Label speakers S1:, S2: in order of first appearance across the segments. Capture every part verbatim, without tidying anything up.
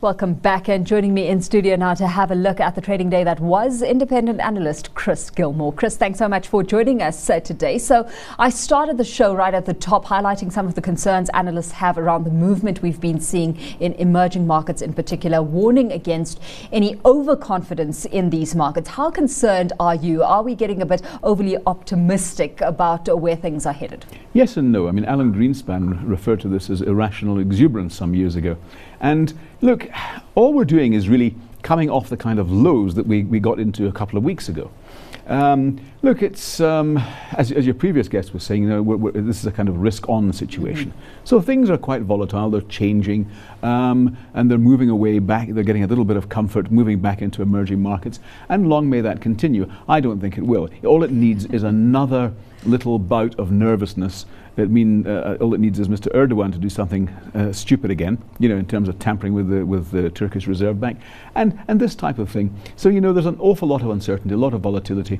S1: Welcome back, and joining me in studio now to have a look at the trading day that was independent analyst Chris Gilmore. Chris, thanks so much for joining us uh, today. So I started the show right at the top, highlighting some of the concerns analysts have around the movement we've been seeing in emerging markets in particular, warning against any overconfidence in these markets. How concerned are you? Are we getting a bit overly optimistic about uh, where things are headed?
S2: Yes and no. I mean, Alan Greenspan referred to this as irrational exuberance some years ago. And look, all we're doing is really coming off the kind of lows that we, we got into a couple of weeks ago. Um, look, it's, um, as, as your previous guest was saying, you know, we're, we're, this is a kind of risk-on situation. Mm-hmm. So things are quite volatile, they're changing, um, and they're moving away back, they're getting a little bit of comfort, moving back into emerging markets, and long may that continue. I don't think it will. All it needs is another little bout of nervousness. It mean uh, all it needs is Mister Erdogan to do something uh, stupid again, you know, in terms of tampering with the with the Turkish Reserve Bank, and and this type of thing. So you know, there's an awful lot of uncertainty, a lot of volatility,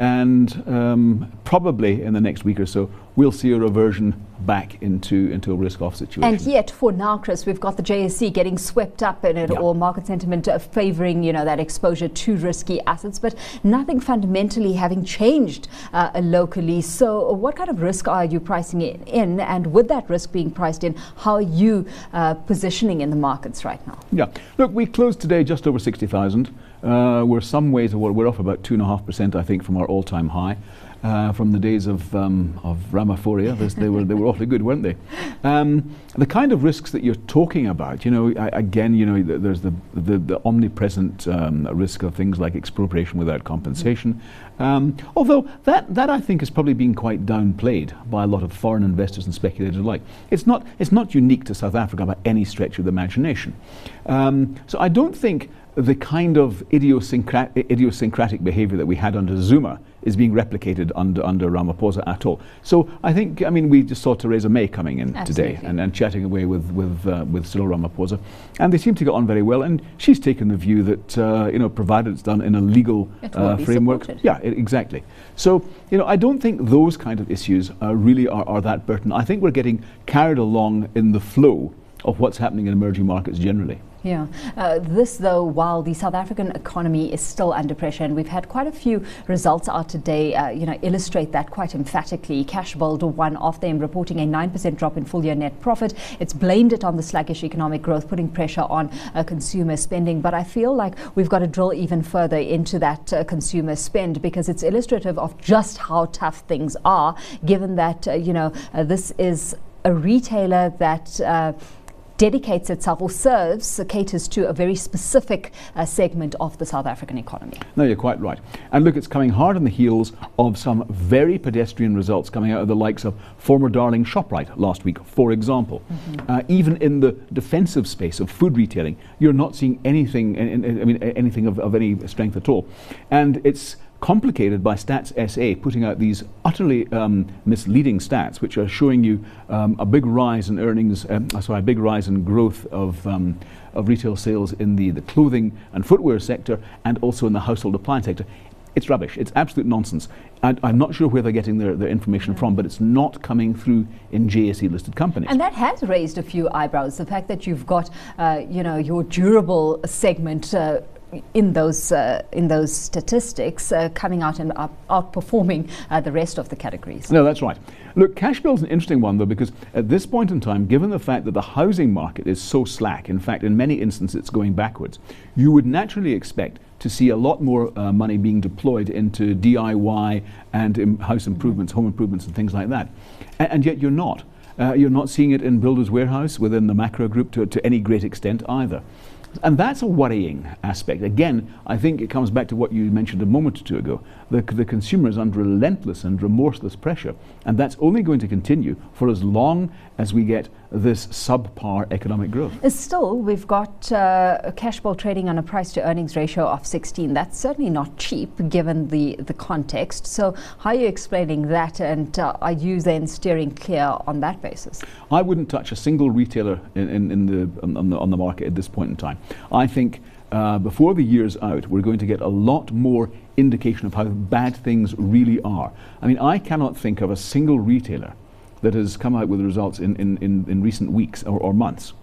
S2: and um, probably in the next week or so we'll see a reversion back into into a risk-off situation.
S1: And yet, for now, Chris, we've got the J S E getting swept up in it, yeah. or market sentiment uh, favouring, you know, that exposure to risky assets, but nothing fundamentally having changed uh, locally. So, what kind of risk are you pricing it in? And with that risk being priced in, how are you uh, positioning in the markets right now?
S2: Yeah, look, we closed today just over sixty thousand. Uh, we're some ways, we're off about two and a half percent, I think, from our all-time high. Uh, from the days of um, of Ramaphoria, they were they were awfully good, weren't they? Um, the kind of risks that you're talking about, you know, I, again, you know, th there's the the, the omnipresent um, risk of things like expropriation without compensation. Um, although that that I think has probably been quite downplayed by a lot of foreign investors and speculators alike. It's not it's not unique to South Africa by any stretch of the imagination. Um, so I don't think the kind of idiosyncrat idiosyncratic behaviour that we had under Zuma is being replicated under under Ramaphosa at all. So I think, I mean, we just saw Theresa May coming in Absolutely. today and, and chatting away with with uh, with Cyril Ramaphosa, and they seem to get on very well. And she's taken the view that uh, you know, provided it's done in a legal uh, framework, supported. yeah, I exactly. So you know, I don't think those kind of issues uh, really are, are that pertinent. I think we're getting carried along in the flow of what's happening in emerging markets generally.
S1: Yeah. Uh, this, though, while the South African economy is still under pressure, and we've had quite a few results out today, uh, you know, illustrate that quite emphatically. Cashbuild, one of them, reporting a nine percent drop in full-year net profit. It's blamed it on the sluggish economic growth, putting pressure on uh, consumer spending. But I feel like we've got to drill even further into that uh, consumer spend, because it's illustrative of just how tough things are, given that, uh, you know, uh, this is a retailer that Uh, dedicates itself or serves, uh, caters to a very specific uh, segment of the South African economy.
S2: No, you're quite right. And look, it's coming hard on the heels of some very pedestrian results coming out of the likes of former darling Shoprite last week, for example. Mm-hmm. uh, even in the defensive space of food retailing, you're not seeing anything, in, in, I mean, anything of, of any strength at all. And it's complicated by Stats S A putting out these utterly um, misleading stats, which are showing you um, a big rise in earnings, um, sorry, a big rise in growth of um, of retail sales in the, the clothing and footwear sector, and also in the household appliance sector. It's rubbish. It's absolute nonsense. I, I'm not sure where they're getting their, their information from, but it's not coming through in J S E-listed companies.
S1: And that has raised a few eyebrows. The fact that you've got, uh, you know, your durable segment Uh, in those uh, in those statistics uh, coming out and up, outperforming uh, the rest of the categories.
S2: No, that's right. Look, Cashbuild's an interesting one, though, because at this point in time, given the fact that the housing market is so slack, in fact, in many instances it's going backwards, you would naturally expect to see a lot more uh, money being deployed into D I Y and um, house improvements, home improvements and things like that. A and yet you're not. Uh, you're not seeing it in Builders Warehouse within the macro group to, to any great extent either. And that's a worrying aspect. Again, I think it comes back to what you mentioned a moment or two ago. The, the consumer is under relentless and remorseless pressure, and that's only going to continue for as long as we get this subpar economic growth.
S1: Still, we've got uh, Cashbuild trading on a price-to-earnings ratio of sixteen. That's certainly not cheap, given the, the context. So how are you explaining that, and uh, are you then steering clear on that basis?
S2: I wouldn't touch a single retailer in, in, in the, on, the, on the market at this point in time. I think uh, before the year's out, we're going to get a lot more indication of how bad things really are. I mean, I cannot think of a single retailer that has come out with results in, in, in, in recent weeks or, or months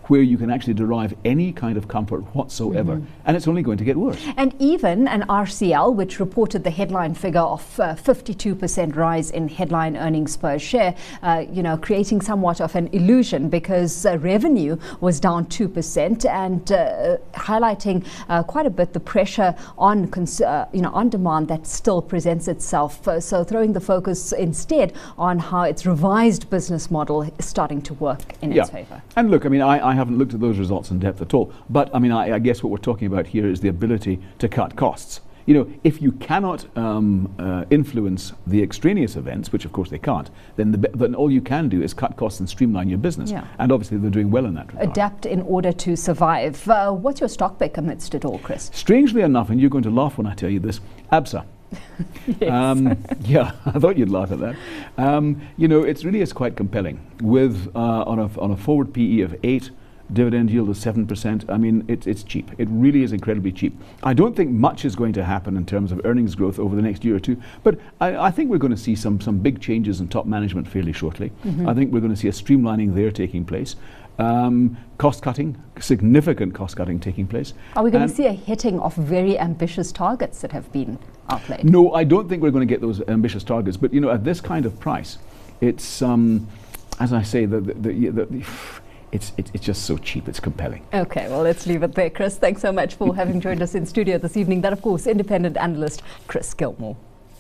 S2: where you can actually derive any kind of comfort whatsoever. Mm-hmm. And it's only going to get worse.
S1: And even an R C L, which reported the headline figure of uh, fifty-two percent rise in headline earnings per share, uh, you know, creating somewhat of an illusion because uh, revenue was down two percent and uh, highlighting uh, quite a bit the pressure on, cons- uh, you know, on demand that still presents itself. Uh, so throwing the focus instead on how its revised business model is starting to work in
S2: yeah.
S1: its favour.
S2: And look, I mean, I, I haven't looked at those results in depth at all. But, I mean, I, I guess what we're talking about here is the ability to cut costs. You know, if you cannot um, uh, influence the extraneous events, which of course they can't, then, the, then all you can do is cut costs and streamline your business. Yeah. And obviously they're doing well in that regard.
S1: Adapt in order to survive. Uh, what's your stock pick amidst it all, Chris?
S2: Strangely enough, and you're going to laugh when I tell you this, ABSA.
S1: Yes.
S2: Um, yeah, I thought you'd laugh at that. Um, you know, it really is quite compelling. With uh, on a on a forward P E of eight, dividend yield of seven percent. I mean, it's it's cheap. It really is incredibly cheap. I don't think much is going to happen in terms of earnings growth over the next year or two, but I, I think we're going to see some some big changes in top management fairly shortly. Mm-hmm. I think we're going to see a streamlining there taking place. Um, cost cutting, significant cost cutting taking place.
S1: Are we going and to see a hitting of very ambitious targets that have been outlaid?
S2: No, I don't think we're going to get those ambitious targets. But you know, at this kind of price, it's um, as I say, the the, the, the, the It's, it, it's just so cheap, it's compelling.
S1: Okay, well, let's leave it there, Chris. Thanks so much for having joined us in studio this evening. That, of course, independent analyst Chris Gilmore.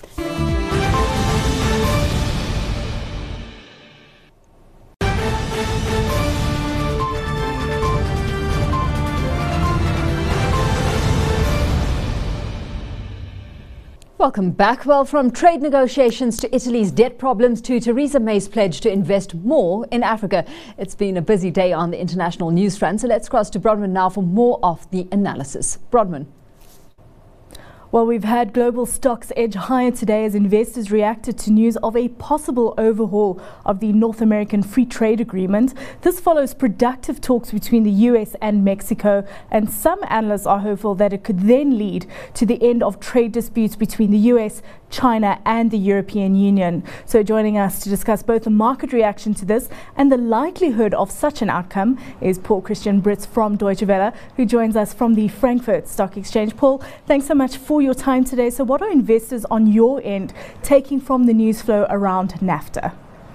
S1: Welcome back. Well, from trade negotiations to Italy's debt problems to Theresa May's pledge to invest more in Africa, it's been a busy day on the international news front. So let's cross to Bronwyn now for more of the analysis. Bronwyn.
S3: Well, we've had global stocks edge higher today as investors reacted to news of a possible overhaul of the North American Free Trade Agreement. This follows productive talks between the U S and Mexico, and some analysts are hopeful that it could then lead to the end of trade disputes between the U S, China and the European Union. So joining us to discuss both the market reaction to this and the likelihood of such an outcome is Paul Christian Brits from Deutsche Welle, who joins us from the Frankfurt Stock Exchange. Paul, thanks so much for your time today. So what are investors on your end taking from the news flow around NAFTA?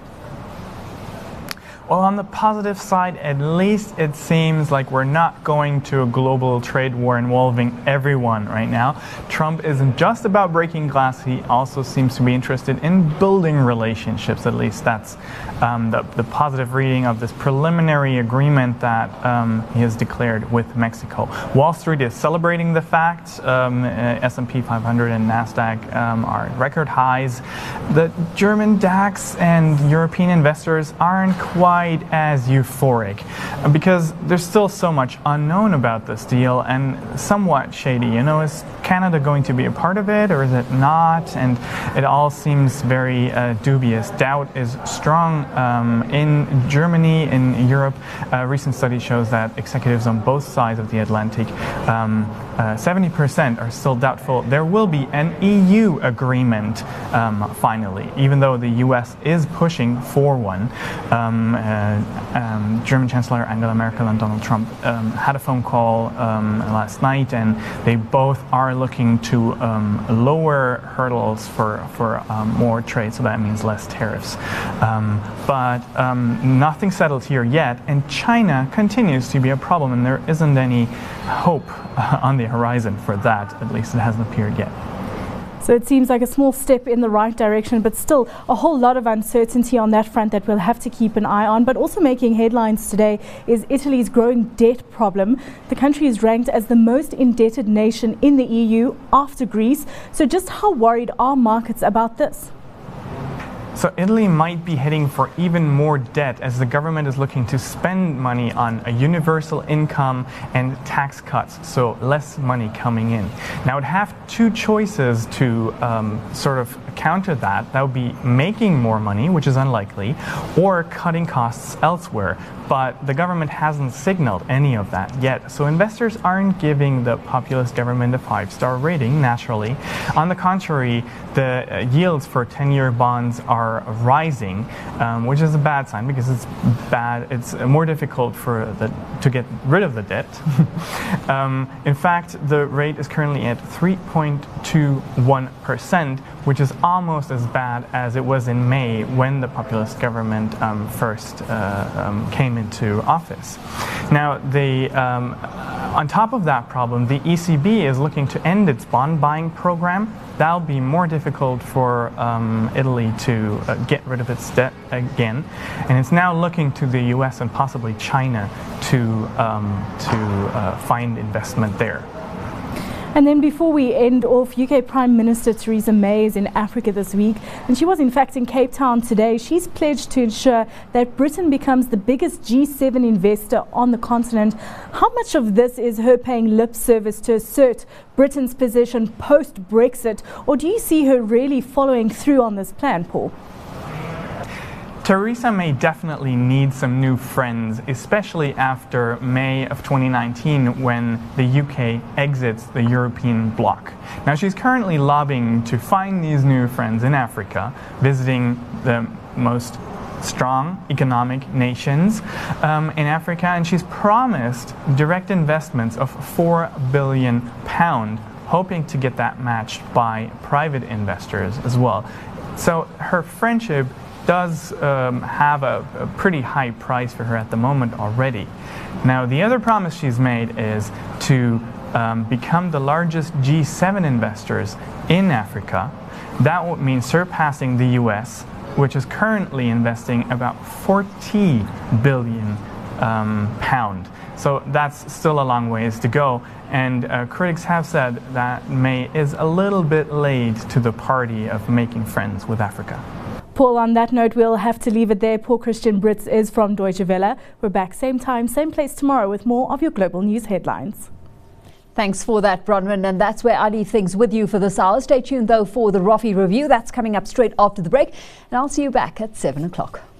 S4: Well, on the positive side, at least it seems like we're not going to a global trade war involving everyone right now. Trump isn't just about breaking glass. He also seems to be interested in building relationships. At least that's um, the, the positive reading of this preliminary agreement that um, he has declared with Mexico. Wall Street is celebrating the fact. Um, uh, S and P five hundred and NASDAQ um, are at record highs. The German DAX and European investors aren't quite as euphoric because there's still so much unknown about this deal and somewhat shady. You know, is Canada going to be a part of it or is it not? And it all seems very uh, dubious. Doubt is strong um, in Germany, in Europe. A recent study shows that executives on both sides of the Atlantic, um, uh, seventy percent are still doubtful there will be an E U agreement um, finally, even though the U S is pushing for one. Um, Uh, um, German Chancellor Angela Merkel and Donald Trump um, had a phone call um, last night, and they both are looking to um, lower hurdles for, for um, more trade, so that means less tariffs. Um, but um, nothing settled here yet, and China continues to be a problem, and there isn't any hope uh, on the horizon for that. At least it hasn't appeared yet.
S3: So it seems like a small step in the right direction, but still a whole lot of uncertainty on that front that we'll have to keep an eye on. But also making headlines today is Italy's growing debt problem. The country is ranked as the most indebted nation in the E U after Greece. So just how worried are markets about this?
S4: So Italy might be heading for even more debt as the government is looking to spend money on a universal income and tax cuts, so less money coming in. Now, it have two choices to um, sort of counter that. That would be making more money, which is unlikely, or cutting costs elsewhere. But the government hasn't signaled any of that yet. So investors aren't giving the populist government a five-star rating, naturally. On the contrary, the uh, yields for ten-year bonds are are rising, um, which is a bad sign because it's bad. It's more difficult for the, to get rid of the debt. um, in fact, the rate is currently at three point two one percent, which is almost as bad as it was in May when the populist government um, first uh, um, came into office. Now, the, um, on top of that problem, the E C B is looking to end its bond buying program. That'll be more difficult for um, Italy to uh, get rid of its debt again, and it's now looking to the U S and possibly China to um, to uh, find investment there.
S3: And then before we end off, U K Prime Minister Theresa May is in Africa this week, and she was in fact in Cape Town today. She's pledged to ensure that Britain becomes the biggest G seven investor on the continent. How much of this is her paying lip service to assert Britain's position post-Brexit, or do you see her really following through on this plan, Paul?
S4: Theresa May definitely needs some new friends, especially after May of twenty nineteen when the U K exits the European bloc. Now, she's currently lobbying to find these new friends in Africa, visiting the most strong economic nations um, in Africa, and she's promised direct investments of four billion pounds, hoping to get that matched by private investors as well. So her friendship does um, have a, a pretty high price for her at the moment already. Now, the other promise she's made is to um, become the largest G seven investors in Africa. That would mean surpassing the U S, which is currently investing about forty billion um, pound. So that's still a long ways to go, and uh, critics have said that May is a little bit late to the party of making friends with Africa.
S3: Paul, on that note, we'll have to leave it there. Paul Christian Brits is from Deutsche Welle. We're back same time, same place tomorrow with more of your global news headlines.
S1: Thanks for that, Bronwyn. And that's where I leave things with you for this hour. Stay tuned, though, for the Roffie Review. That's coming up straight after the break. And I'll see you back at seven o'clock.